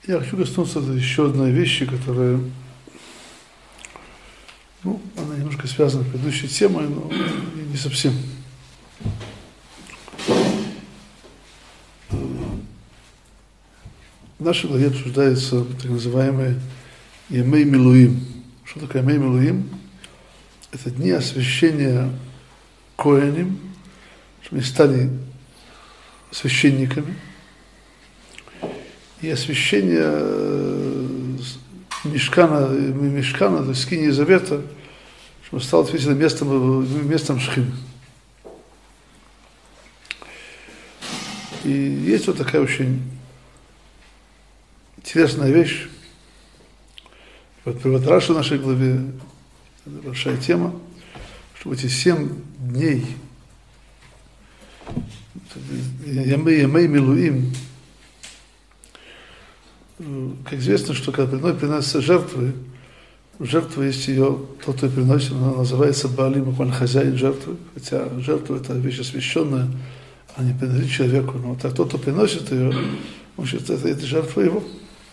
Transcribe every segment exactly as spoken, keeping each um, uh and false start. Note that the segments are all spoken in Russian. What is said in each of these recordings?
Я хочу коснуться еще одной вещи, которая, ну, она немножко связана с предыдущей темой, но не совсем. В нашей главе обсуждается так называемые Ямей Милуим. Что такое Ямей Милуим? Это дни освящения коэним, что они стали священниками, и освящение Мишкана, Мишкана, то есть скинии Завета, что стало ответственным местом, местом Шхины. И есть вот такая очень интересная вещь. Вот привод Раши в нашей главе, это большая тема, что в эти семь дней Ямей Милуим, как известно, что когда приносятся жертвы, жертва есть ее, тот, кто ее приносит, она называется Баалим, он хозяин жертвы, хотя жертва это вещь освященная, а не принадлежит человеку, но так тот, кто приносит ее, он считает, это, это жертва его.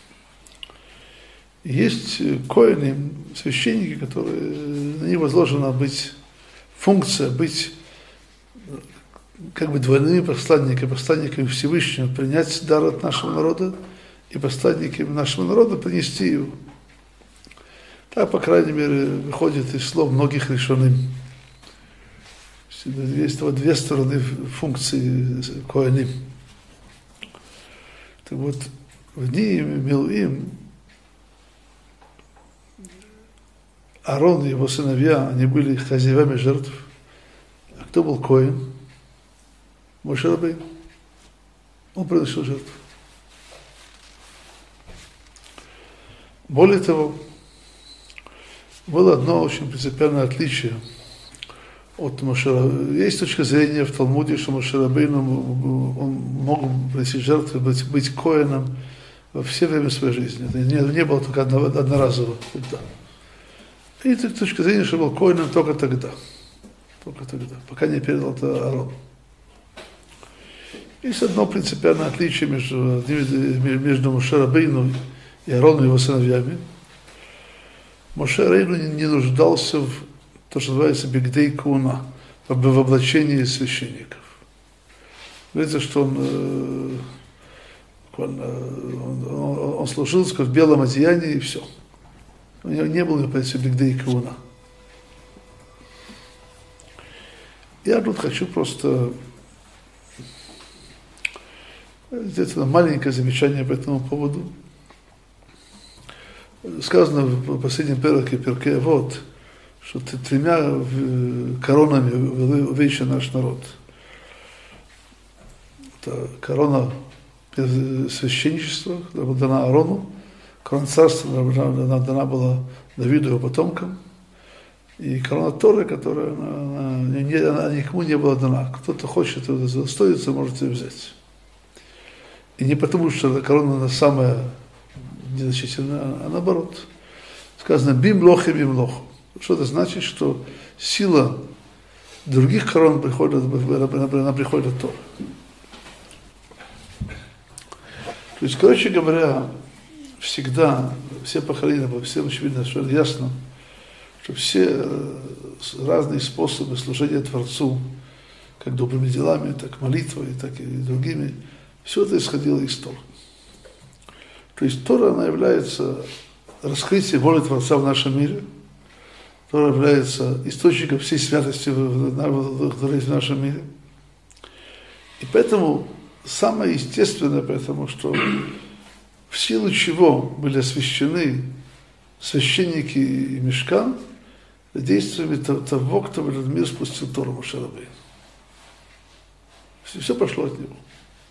И есть коэны, священники, которые, на них возложена быть функция, быть как бы двойными посланниками, посланниками Всевышнего, принять дар от нашего народа и посланниками нашего народа принести его. Так, по крайней мере, выходит из слов многих решенным. Есть вот две стороны функции коэны. Так вот, в дни Милуим Аарон и его сыновья, они были хозяевами жертв. А кто был коэн? Моше Рабейну. Он приносил жертву. Более того, было одно очень принципиальное отличие от Моше Рабейну. Есть точка зрения в Талмуде, что Моше Рабейну он мог принести жертву, быть, быть коэном во все время своей жизни. Это не, не было только одно, одноразово. И точка зрения, что был коэном только тогда. Только тогда, пока не передал это Аарону. Есть одно принципиальное отличие между, между Моше Рабейну и Аароном и его сыновьями. Моше Рабейну не нуждался в то, что называется бигдей куна, в облачении священников. Говорится, что он, он, он, он служил в белом одеянии и все. У него не было, по принципу, бигдей куна. Я тут хочу просто сделать маленькое замечание по этому поводу. Сказано в последнем перке Перкей Авот, что тремя коронами увенчан наш народ. Это корона священничества, которая была дана Аарону, корона царства она дана была Давиду и его потомкам, и корона Торы, которая она, она, она никому не была дана. Кто-то хочет удостоиться, может ее взять. И не потому, что эта корона она самая незначительная, а наоборот. Сказано «бим лохи бим лоху». Что это значит? Что сила других корон приходит, она приходит от Торы. То есть, короче говоря, всегда, все поколения, всем очевидно, что это ясно, что все разные способы служения Творцу, как добрыми делами, так молитвой, так и другими, все это исходило из Торы. То есть Тора, она является раскрытием воли Творца в нашем мире. Тора является источником всей святости, которая есть в нашем мире. И поэтому самое естественное, поэтому, что в силу чего были освящены священники и мишкан, действиями того, кто в этот мир спустил Тору Моше Рабейну. Все пошло от него.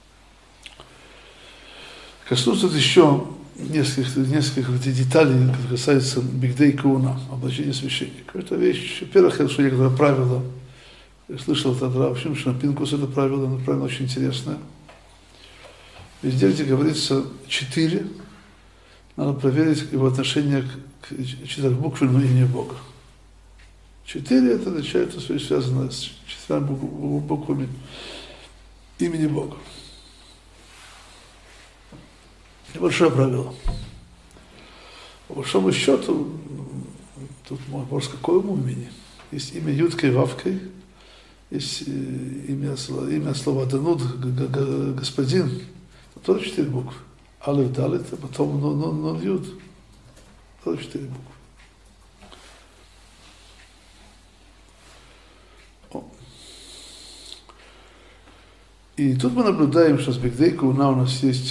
Коснуться еще нескольких, нескольких деталей, которые касаются бигдей куна, облачения священника. Это вещь, во-первых, это некоторое правило. Я слышал тогда, в общем, что на Пинкус это правило, оно правило очень интересное. Везде, где говорится четыре, надо проверить его отношение к четырехбуквенному имени Бога. Четыре это означает, что связано с четырьмя буквами имени Бога. Небольшое правило. По большому счету, тут вопрос, какое имени. Есть имя Юдкой, Вавкой, есть имя, имя слова Дануд, господин, это тоже четыре буквы. Алеф, Далет, а потом Нон, Нон, Нон, Юд, тоже четыре буквы. И тут мы наблюдаем, что с Бигдей Кауна у нас есть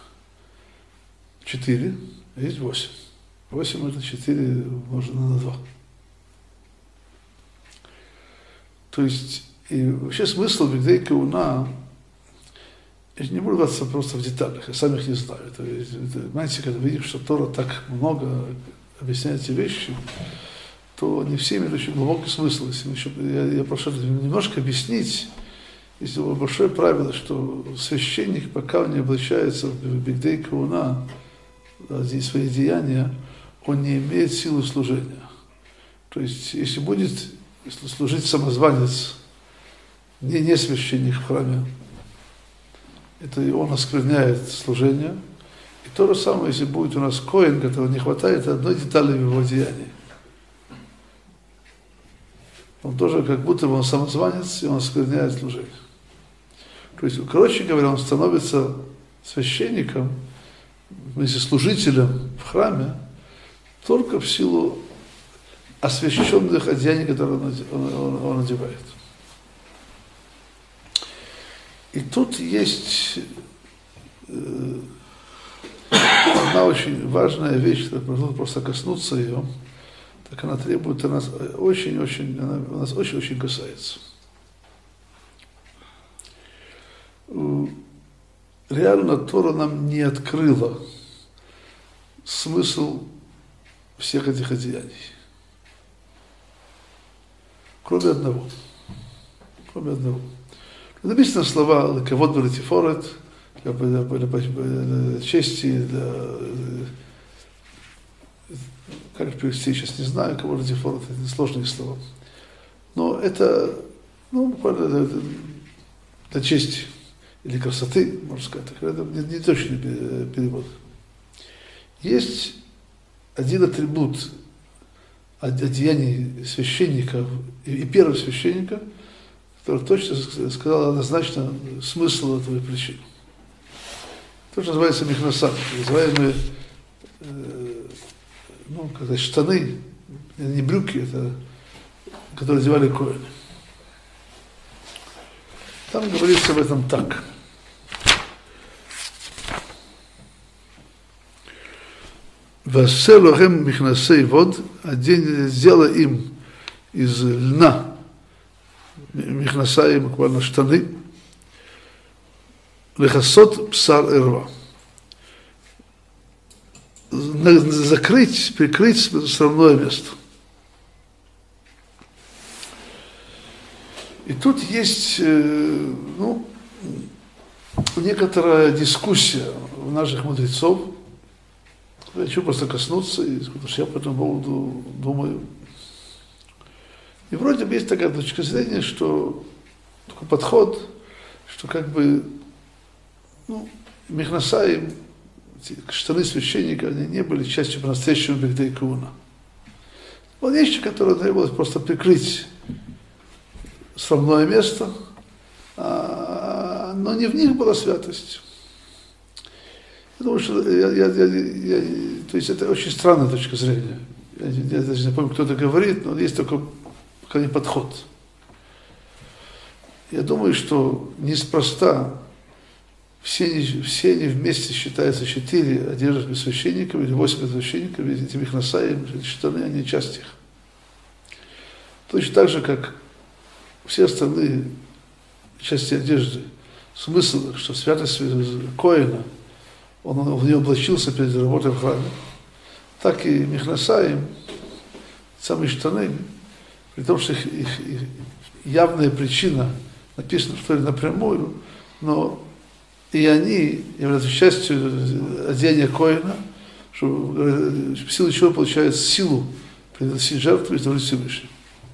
четыре, а есть восемь. восемь это четыре умножено на два. То есть, и вообще смысл Бигдей Кауна, я не буду вдаваться просто в деталях, я сам их не знаю. Это, это, знаете, когда видишь, что Тора так много объясняет эти вещи, то не все имеют очень глубокий смысл. Если еще, я, я прошу немножко объяснить. Есть большое правило, что священник, пока он не обращается в Бигдей Кауна, здесь свои деяния, он не имеет силы служения. То есть, если будет служить самозванец, не, не священник в храме, это он оскверняет служение. И то же самое, если будет у нас коэн, которого не хватает одной детали в его деянии. Он тоже как будто бы он самозванец, и он оскверняет служение. То есть, короче говоря, он становится священником, вместе служителем в храме, только в силу освященных одеяний, которые он, он, он одевает. И тут есть э, одна очень важная вещь, нужно просто коснуться ее, так она требует, она очень-очень, она нас очень-очень касается. Реально Тора нам не открыла смысл всех этих одеяний. Кроме одного. Кроме одного. Написано слова «лекавод вэлетифорет», для, для, для, для чести, для, как перевести, сейчас не знаю, «лекавод вэлетифорет», это сложные слова. Но это, ну, буквально для, для чести или красоты, можно сказать, это не, не точный перевод. Есть один атрибут одеяний священника и, и первого священника, который точно сказал однозначно смысл этого причины. То, что называется михнаса, называемые э, ну, как штаны, не брюки, это, которые одевали коэны. Там говорится об этом так. Васелохем михнасей вод, один сделай им из льна, михнасаи, буквально штаны, лехасот псар эрва. Закрыть, прикрыть срамное место. И тут есть, ну, некоторая дискуссия у наших мудрецов. Я хочу просто коснуться, потому что я по этому поводу думаю. И вроде бы есть такая точка зрения, что такой подход, что как бы, ну, михнасаи, штаны священника, они не были частью по-настоящему Бигдей Кауна. Вот вещи, которые требовалось просто прикрыть срамное место, а, но не в них была святость. Я думаю, что я, я, я, я, то есть это очень странная точка зрения. Я, я даже не помню, кто это говорит, но есть такой подход. Я думаю, что неспроста все, все они вместе считаются четыре одежды священников или восемь священников, ведь эти михнасаи, штаны, они часть их. Точно так же, как все остальные части одежды, смысл, что святость коэна, он в нее облачился перед работой в храме, так и михнасаим, самые штаны, при том, что их, их, их явная причина написана в Торе напрямую, но и они являются частью одеяния коэна, что в силу чего получают силу приносить жертву и творить Всевышний.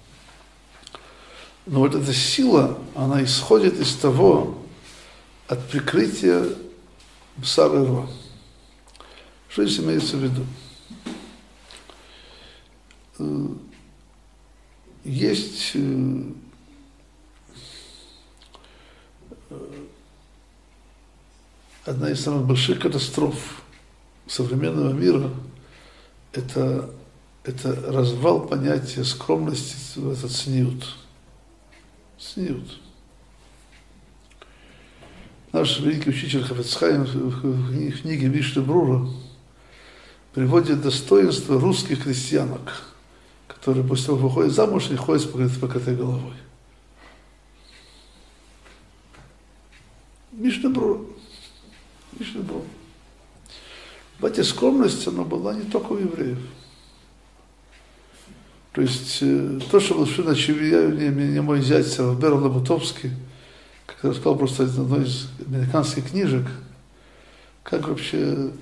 Но вот эта сила, она исходит из того, от прикрытия бсар эрва. Что здесь имеется в виду? Есть одна из самых больших катастроф современного мира – это, это развал понятия скромности, это цниут. Цниут. Наш великий учитель Хафец Хаим в книге Мишна Брура приводит достоинства русских крестьянок, которые после того, как выходят замуж, не ходят с покрытой головой. Мишна Брура. Мишна Брура. Эта скромность, она была не только у евреев. То есть то, что был совершенно очевидно, мне мой зять Равбер Лабутовский, как я рассказал просто из одной из американских книжек, как вообще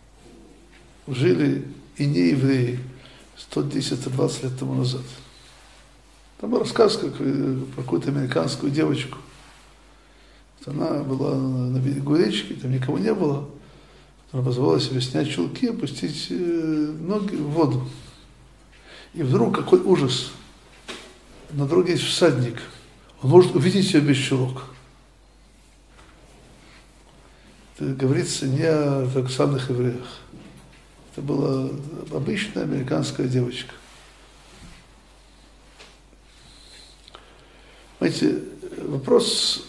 жили и не евреи сто десять - сто двадцать лет тому назад. Там был рассказ как, про какую-то американскую девочку. Она была на берегу речки, там никого не было. Она позволила себе снять чулки, опустить ноги в воду. И вдруг какой ужас. На дороге есть всадник. Он может увидеть ее без чулок. Это говорится не о ортодоксальных евреях. Это была обычная американская девочка. Знаете, вопрос,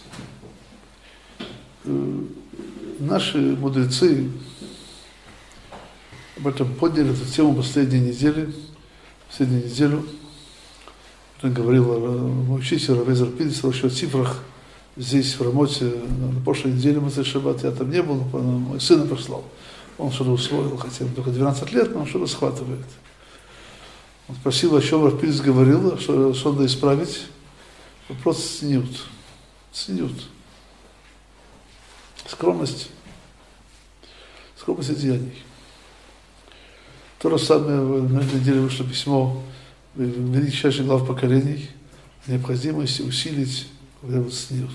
наши мудрецы об этом подняли эту тему последней недели, последнюю неделю. Я говорил мой учитель Равезер Пильц, о цифрах здесь, в Рамоте, на прошлой неделе Моцей Шаббат, я там не был, но мой сын послал. Он что-то усвоил, хотя ему только двенадцать лет, но он что-то схватывает. Он спросил, о чем Рав Пильц говорил, что, что надо исправить. Вопрос цниут. Цниут. Скромность. Скромность деяний. То же самое, на этой неделе вышло письмо величайших глав поколений о необходимости усилить цниут.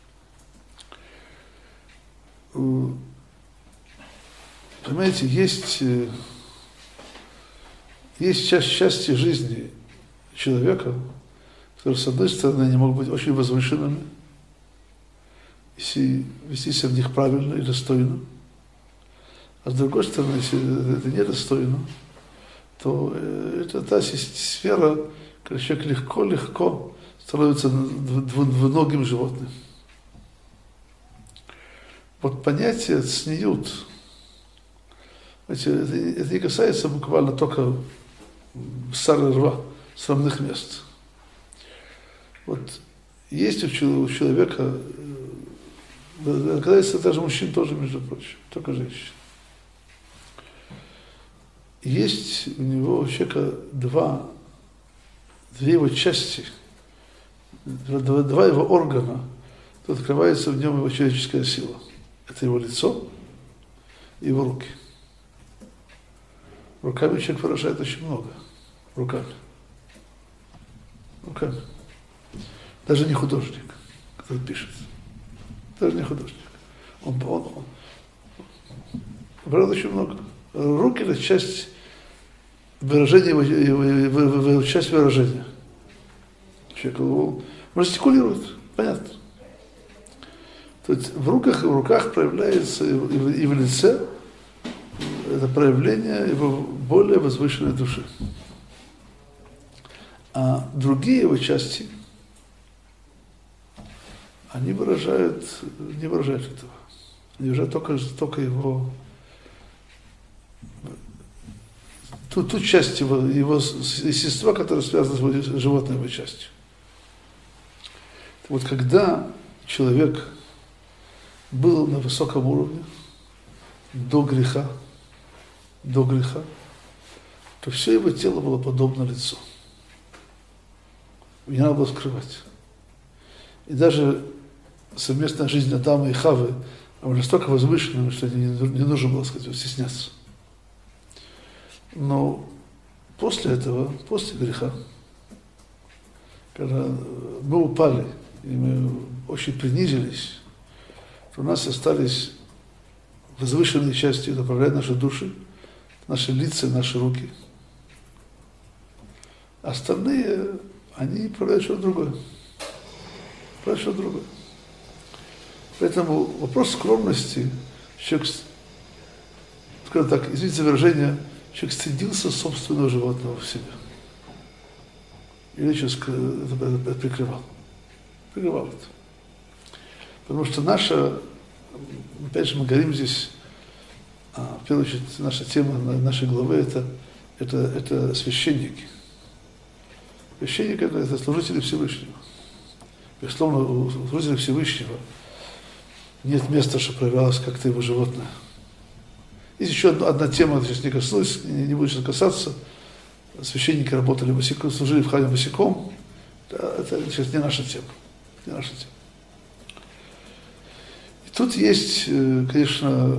Понимаете, есть, есть часть части жизни человека, которые, с одной стороны, они могут быть очень возвышенными, если вести себя в них правильно и достойно, а с другой стороны, если это недостойно, то это та сфера, когда человек легко-легко становится двуногим животным. Вот понятие цниут, это, это не касается буквально только сары рва, срамных мест. Вот есть у человека, касается даже мужчин тоже, между прочим, только женщин. Есть у него у человека два, две его части, два, два его органа, то открывается в нем его человеческая сила. Это его лицо и его руки. Руками человек выражает очень много. Руками. Руками. Даже не художник, который пишет. Даже не художник. Он, он, он выражает очень много. Руки – это часть выражения, его, его, его, его часть выражения. Человек его жестикулирует, понятно. То есть в руках и в руках проявляется и в, и в лице это проявление его более возвышенной души. А другие его части, они выражают, не выражают этого. Они выражают только, только его, ту, ту часть его, его естества, которая связана с животной его частью. Вот когда человек был на высоком уровне, до греха, до греха, то все его тело было подобно лицу. И не надо было скрывать. И даже совместная жизнь Адама и Хавы была настолько возвышенная, что не, не нужно было, сказать, стесняться. Но после этого, после греха, когда мы упали, и мы очень принизились, то у нас остались возвышенные части, направляют наши души, наши лица, наши руки. Остальные, они проявляют что-то другое. Проявляют что-то другое. Поэтому вопрос скромности, человек, скажем так, извините за выражение, человек стыдился собственного животного в себе. Или сейчас это прикрывал. Прикрывал это. Потому что наша, опять же, мы говорим здесь, в первую очередь, наша тема нашей главы это, это, это священники. Священник это, это служители Всевышнего. Безусловно, у служителя Всевышнего нет места, что проявлялось как-то его животное. Есть еще одна, одна тема, сейчас не коснусь, не, не буду сейчас касаться. Священники работали босиком, служили в храме босиком. Это сейчас не наша тема. Не наша тема. И тут есть, конечно,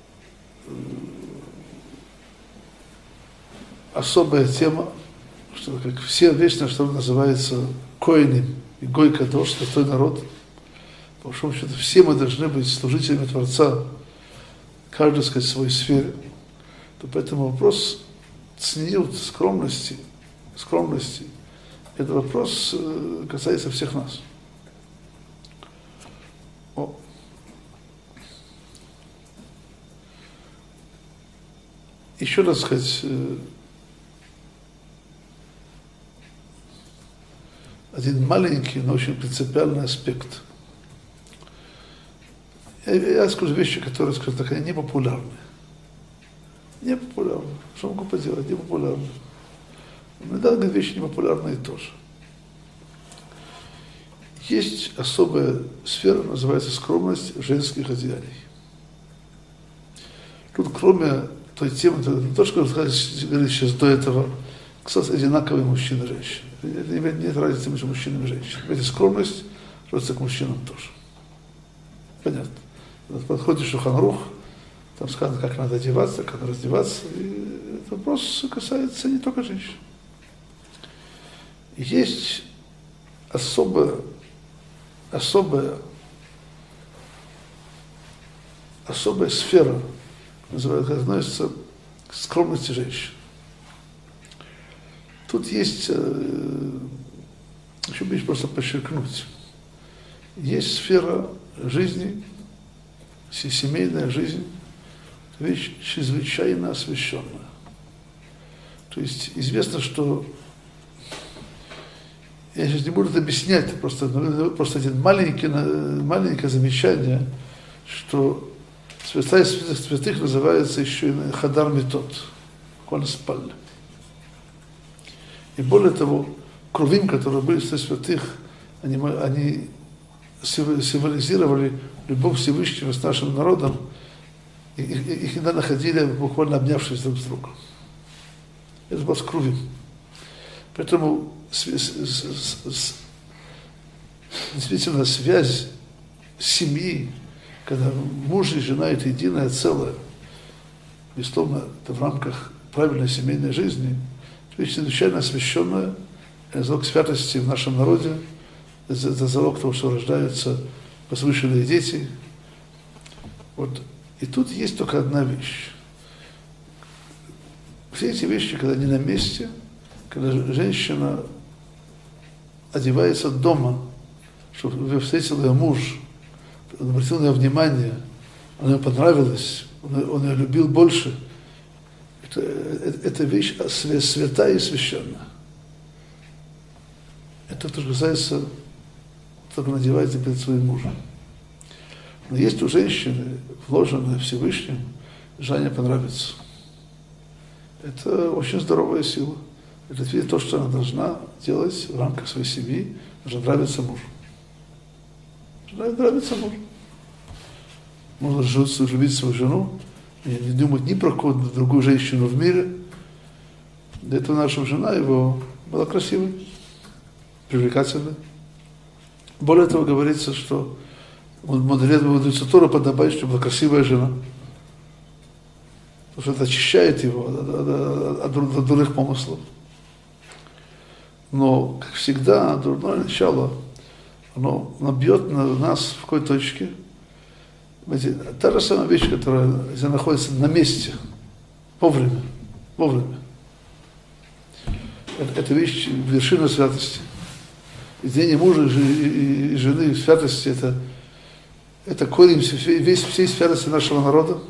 особая тема, что как все вечно, что называется коиним и гой кадош, святой народ. По большому счету, все мы должны быть служителями Творца, каждый, сказать, в своей сфере. То поэтому вопрос цнют, скромности, скромности, это вопрос касается всех нас. О. Еще раз сказать, один маленький, но очень принципиальный аспект. Я, я скажу вещи, которые, скажем так, они непопулярны. Непопулярны. Что могу поделать? Непопулярны. Иногда говорят вещи непопулярные тоже. Есть особая сфера, называется скромность женских одеяний. Тут, кроме той темы, то, что говорили сейчас до этого, кстати, одинаковые мужчины и женщины. Нет разницы между мужчинами и женщинами. Эта скромность относится к мужчинам тоже. Понятно. Подходишь в Шулхан Арух, там сказано, как надо одеваться, как надо раздеваться. И этот вопрос касается не только женщин. Есть особая, особая, особая сфера, называется, относится к скромности женщин. Тут есть, еще бы просто подчеркнуть, есть сфера жизни, семейная жизнь, вещь чрезвычайно освященная. То есть известно, что, я сейчас не буду это объяснять, просто, просто один маленький, маленькое замечание, что святая святых святых называется еще и Хадар Митот, буквально спальня. И более того, крувим, которые были среди святых, они, они символизировали любовь Всевышнего с нашим народом, и их иногда находили, буквально обнявшись друг с другом. Это был крувим. Поэтому действительно связь семьи, когда муж и жена это единое целое, безусловно, это в рамках правильной семейной жизни, вещь чрезвычайно освященная, это залог святости в нашем народе, это залог того, что рождаются возвышенные дети. Вот. И тут есть только одна вещь. Все эти вещи, когда они на месте, когда женщина одевается дома, чтобы встретил ее муж, он обратил на нее внимание, она ему понравилась, он, он ее любил больше. Это, это, это вещь святая и священная. Это то, что касается, только надевается перед своим мужем. Но есть у женщины, вложенное Всевышним, желание понравиться. Это очень здоровая сила. Это видит то, что она должна делать в рамках своей семьи, должна нравиться мужу. Должна нравиться мужу. Можно любить свою жену, и не думать ни про какую-то другую женщину в мире. Для этого наша жена его была красивой, привлекательной. Более того, говорится, что мудрецу Торы подобает, чтобы была красивая жена. Потому что это очищает его от, от, от, от дурных помыслов. Но, как всегда, дурное начало, оно набьет на нас в какой точке. Знаете, та же самая вещь, которая находится на месте, вовремя. вовремя. Это, это вещь, вершина святости. Единение мужа и, и жены в святости, это, это корень весь, всей святости нашего народа.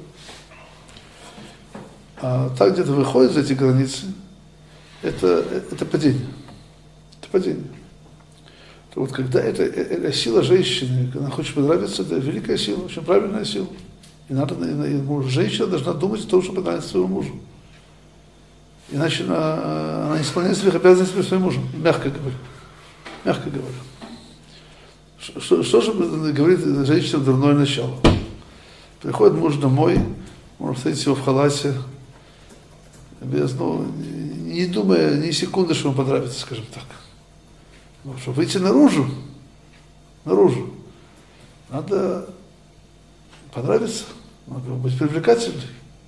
А так где-то выходит за эти границы, это, это падение. Это падение. То вот когда это, это сила женщины, когда она хочет понравиться, это великая сила, очень правильная сила. И надо, и, и, женщина должна думать о том, что понравится своему мужу. Иначе она, она не исполняет своих обязанностей перед своим мужем, мягко говоря. Мягко говоря. Что, что же говорит женщина дурное начало? Приходит муж домой, можно встретить его в халате, без, ну, не думая ни секунды, что ему понравится, скажем так. Ну, чтобы выйти наружу, наружу, надо понравиться, надо быть привлекательной.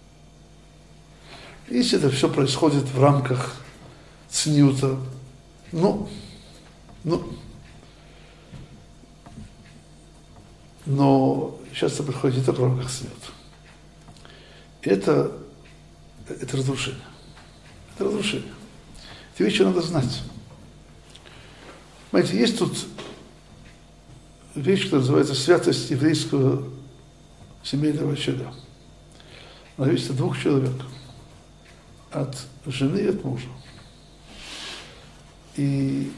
Если это все происходит в рамках цнюта, ну, ну, но часто приходит не только в рамках цнюта. Это Это разрушение. Это разрушение. Эти вещи надо знать. Понимаете, есть тут вещь, которая называется святость еврейского семейного очага. Она зависит от двух человек. От жены и от мужа. И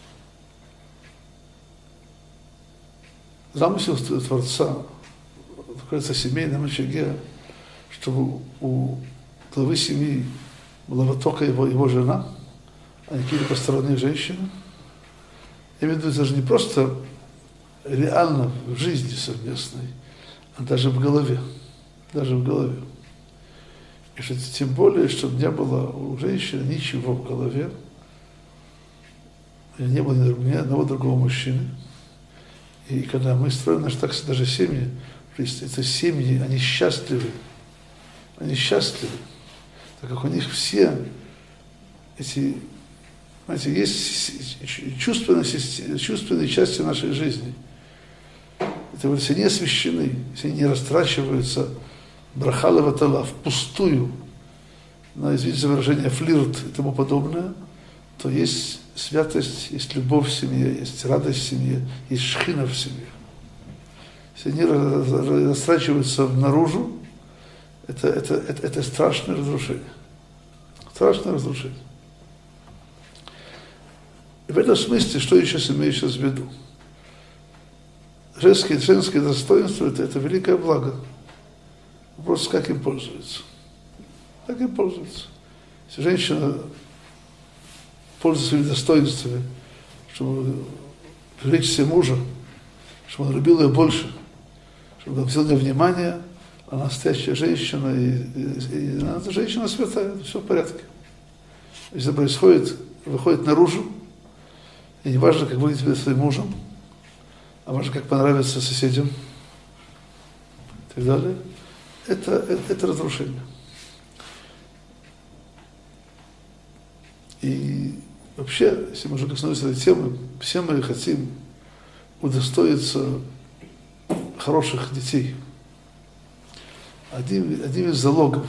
замысел Творца, называется семейном очаге, чтобы у главы семьи была вот только его, его жена, а не какие-то посторонние женщины. Я имею в виду, даже не просто реально в жизни совместной, а даже в голове. Даже в голове. И что тем более, чтобы не было у женщины ничего в голове, и не было ни одного другого мужчины. И когда мы строим наши так даже семьи, то есть это семьи, они счастливы. Они счастливы. Так как у них все эти, знаете, есть чувственные, чувственные части нашей жизни. Это если они освящены, если они не растрачиваются брахала ватала впустую, на, извините за выражение, флирт и тому подобное, то есть святость, есть любовь в семье, есть радость в семье, есть шхина в семье. Если они растрачиваются наружу, Это, это, это, это страшное разрушение. Страшное разрушение. И в этом смысле, что еще имею сейчас в виду? Женские, женские достоинства это, это великое благо. Вопрос, как им пользуются. Как им пользуются. Если женщина пользуется своими достоинствами, чтобы привлечь себе мужа, чтобы он любил ее больше, чтобы он взял на внимание, она настоящая женщина, и, и, и она женщина святая, все в порядке. Если происходит, выходит наружу, и не важно, как выглядит перед своим мужем, а важно, как понравится соседям, и так далее, это, это, это разрушение. И вообще, если мы уже коснулись этой темы, все мы хотим удостоиться хороших детей. Один, один из залогов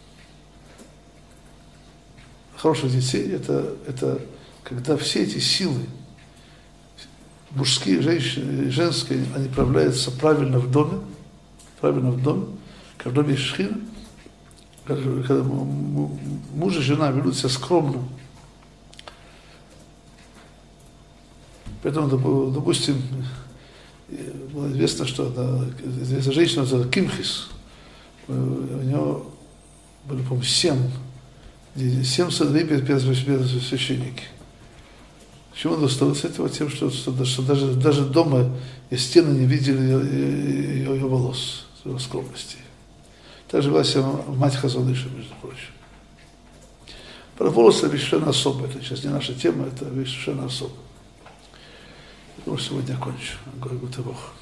хороших детей это, это когда все эти силы, мужские, женщины, женские, они проявляются правильно в доме, правильно в доме, когда в доме есть шхина, когда муж и жена ведут себя скромно. Поэтому, допустим, было известно, что эта женщина называется Кимхис, у него были, по-моему, семь, семь сыновей первосвященники. Почему он достоился этого? Тем, что, что, что даже, даже дома и стены не видели ее, ее, ее волос, ее скромности. Так жила себя мать Хазон-Иша, между прочим. Про волосы вещь совершенно особая. Это сейчас не наша тема, это вещь совершенно особая. Я думаю, сегодня окончу. Гой, гуте Бог.